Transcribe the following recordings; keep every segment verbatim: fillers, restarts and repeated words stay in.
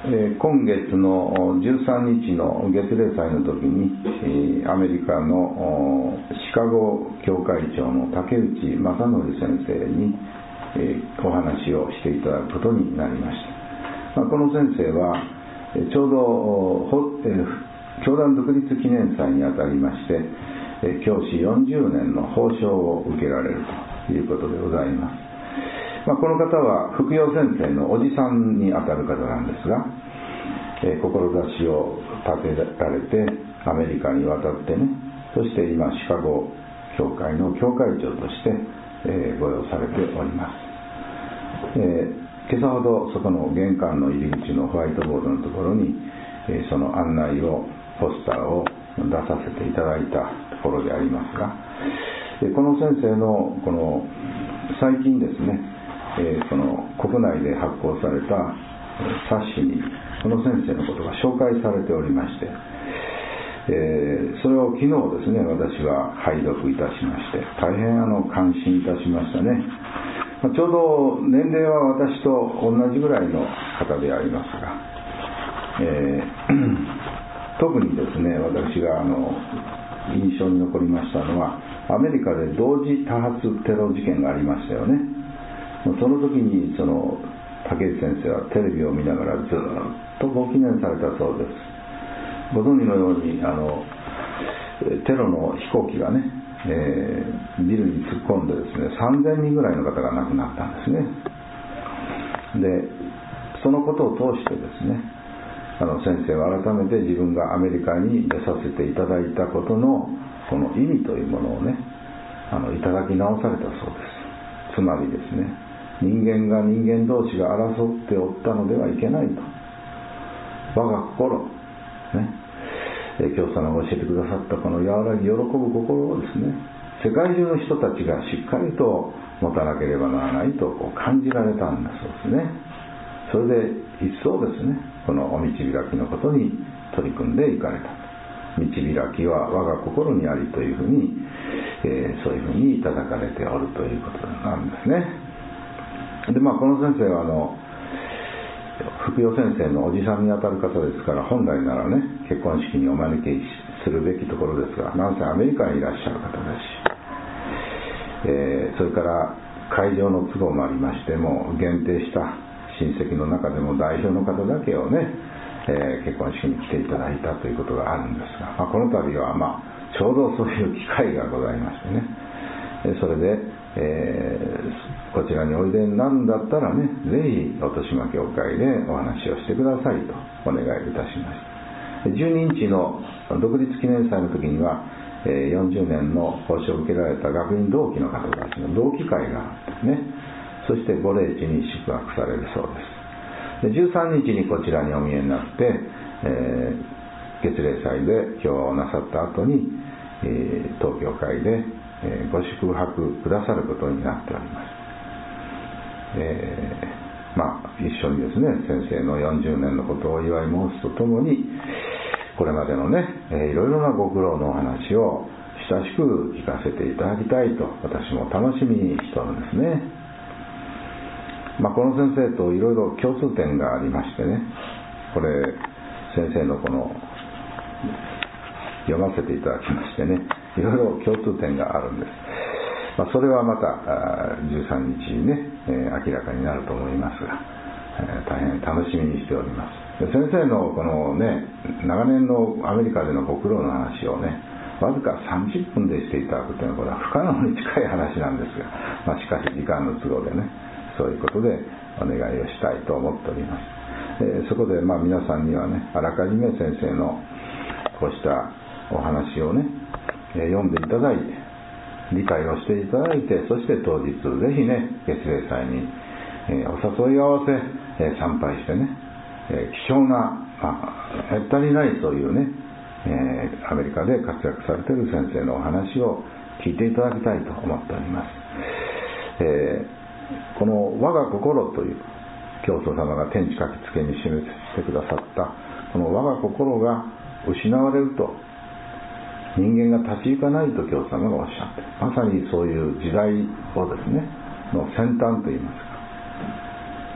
えー、今月のじゅうさんにちの月例祭の時に、えー、アメリカのシカゴ教会長の竹内正則先生に、えー、お話をしていただくことになりました。まあ、この先生は、えー、ちょうど、えー、教団独立記念祭にあたりまして、えー、教師よんじゅうねんの褒章を受けられるということでございます。まあ、この方は福陽先生のおじさんにあたる方なんですが、えー、志を立てられてアメリカに渡ってね、そして今シカゴ教会の教会長として、えー、御用されております。えー、今朝ほどそこの玄関の入り口のホワイトボードのところに、えー、その案内をポスターを出させていただいたところでありますが、えー、この先生のこの最近ですね、えー、その国内で発行された冊子にこの先生のことが紹介されておりまして、えー、それを昨日ですね、私は拝読いたしまして大変あの感心いたしましたね。まあ、ちょうど年齢は私と同じぐらいの方でありますが、えー、特にですね、私があの印象に残りましたのは、アメリカで同時多発テロ事件がありましたよね。その時にその竹内先生はテレビを見ながらずっとご記念されたそうです。ご存知のようにあのテロの飛行機がね、えー、ビルに突っ込んでですね、さんぜんにんぐらいの方が亡くなったんですね。でそのことを通してですね、あの先生は改めて自分がアメリカに出させていただいたことのこの意味というものをね、あのいただき直されたそうです。つまりですね、人間が人間同士が争っておったのではいけないと。我が心、ね、教祖様が教えてくださったこの和らぎ喜ぶ心をですね、世界中の人たちがしっかりと持たなければならないとこう感じられたんだそうですね。それで一層ですね、このお道開きのことに取り組んでいかれた。道開きは我が心にありというふうに、えー、そういうふうにいただかれておるということなんですね。でまあ、この先生はあの福陽先生のおじさんにあたる方ですから、本来ならね結婚式にお招きするべきところですが、なんせアメリカにいらっしゃる方ですし、えー、それから会場の都合もありまして、もう限定した親戚の中でも代表の方だけをね、えー、結婚式に来ていただいたということがあるんですが、まあ、この度は、まあ、ちょうどそういう機会がございましてね、それで、えー、こちらにおいでになるんだったらね、ぜひ音島教会でお話をしてくださいとお願いいたしました。じゅうににちの独立記念祭の時には、えー、よんじゅうねんの報奨を受けられた学院同期の方たちの同期会があってね、そしてご霊地に宿泊されるそうです。でじゅうさんにちにこちらにお見えになって、えー、月例祭で今日をなさった後に、えー、当教会でえー、ご宿泊くださることになっております。えー、まあ一緒にですね、先生のよんじゅうねんのことをお祝い申すとともに、これまでのね、えー、いろいろなご苦労のお話を親しく聞かせていただきたいと私も楽しみにしておるんですね。まあ、この先生といろいろ共通点がありましてね、これ先生のこの読ませていただきましてね、いろいろ共通点があるんです。まあ、それはまたじゅうさんにちにね、えー、明らかになると思いますが、えー、大変楽しみにしております。で先生のこのね、長年のアメリカでのご苦労の話をね、わずかさんじゅっぷんでしていただくというのは、これは不可能に近い話なんですが、まあ、しかし時間の都合でね、そういうことでお願いをしたいと思っております。えー、そこでまあ皆さんにはね、あらかじめ先生のこうしたお話をね、読んでいただいて理解をしていただいて、そして当日ぜひね、月例祭に、えー、お誘い合わせ、えー、参拝してね、えー、貴重な、まあ、へったりないそういうね、えー、アメリカで活躍されている先生のお話を聞いていただきたいと思っております。えー、この我が心という教祖様が天地書きつけに示してくださったこの我が心が失われると人間が立ち行かないと教祖様がおっしゃって、まさにそういう時代をですねの先端といいますか、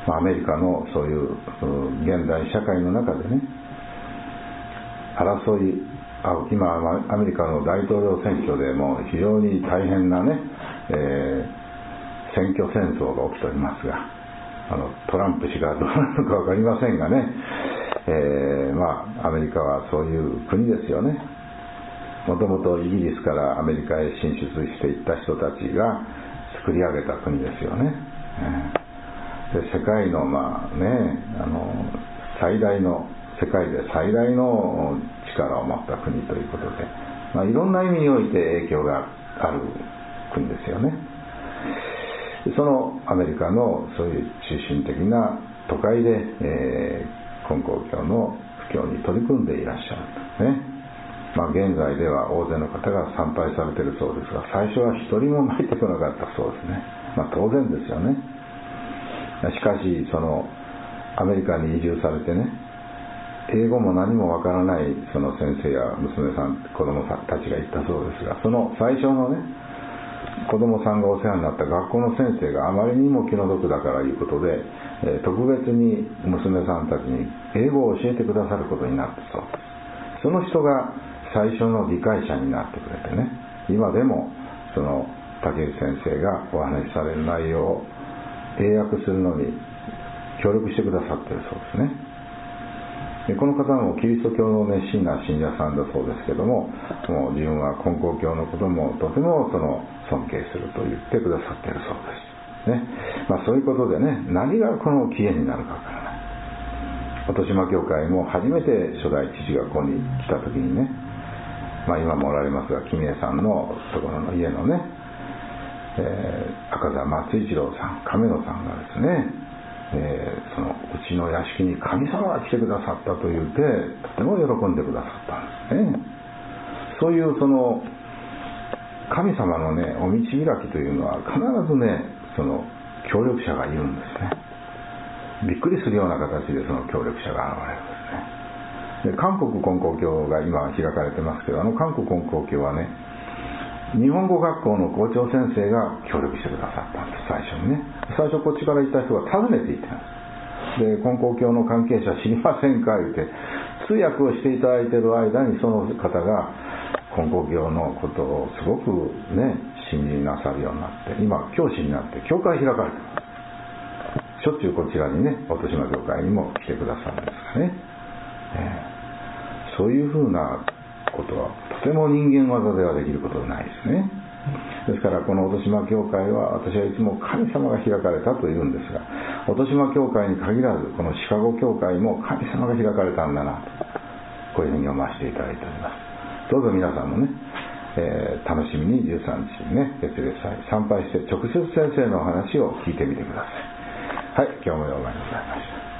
まあ、アメリカのそういう現代社会の中でね、争い合う、今アメリカの大統領選挙でも非常に大変なね、えー、選挙戦争が起きておりますが、あのトランプ氏がどうなるのか分かりませんがね、えー、まあアメリカはそういう国ですよね。もともとイギリスからアメリカへ進出していった人たちが作り上げた国ですよね。で世界のまあね、あの最大の世界で最大の力を持った国ということで、まあ、いろんな意味において影響がある国ですよね。そのアメリカのそういう中心的な都会で、えー、金光教の布教に取り組んでいらっしゃるんですね。まあ、現在では大勢の方が参拝されているそうですが、最初は一人も参ってこなかったそうですね。まあ、当然ですよね。しかしそのアメリカに移住されてね、英語も何もわからないその先生や娘さん、子供さんたちがいたそうですが、その最初のね、子供さんがお世話になった学校の先生があまりにも気の毒だからいうことで、えー、特別に娘さんたちに英語を教えてくださることになったそうです。その人が最初の理解者になってくれてね、今でもその竹内先生がお話しされる内容を英訳するのに協力してくださっているそうですね。でこの方もキリスト教の熱心な信者さんだそうですけども、もう自分は金光教のこともとてもその尊敬すると言ってくださっているそうですね。まあ、そういうことでね、何がこの起源になるかわからない。音島教会も初めて初代父がここに来た時にね、まあ、今もおられますが君江さんのところの家のね、えー、赤座松一郎さん、亀野さんがですね、えー、そのうちの屋敷に神様が来てくださったと言ってとても喜んでくださったんですね。そういうその神様のねお道開きというのは必ずねその協力者がいるんですね。びっくりするような形でその協力者が現れるんですね。で韓国金光教が今開かれてますけど、あの韓国金光教はね、日本語学校の校長先生が協力してくださったんです。最初にね、最初こっちから行った人が訪ねていったんです。で金光教の関係者知りませんか言って通訳をしていただいている間にその方が金光教のことをすごくね信じなさるようになって、今教師になって教会開かれてます。しょっちゅうこちらにね音島教会にも来てくださるんですがね、えー、そういうふうなことはとても人間技ではできることはないですね。ですからこの音島教会は私はいつも神様が開かれたというんですが、音島教会に限らずこのシカゴ教会も神様が開かれたんだなと、こういうふうに読ませていただいております。どうぞ皆さんもね、えー、楽しみにじゅうさんにちにね月例祭参拝して直接先生のお話を聞いてみてください。はい、今日もようございました。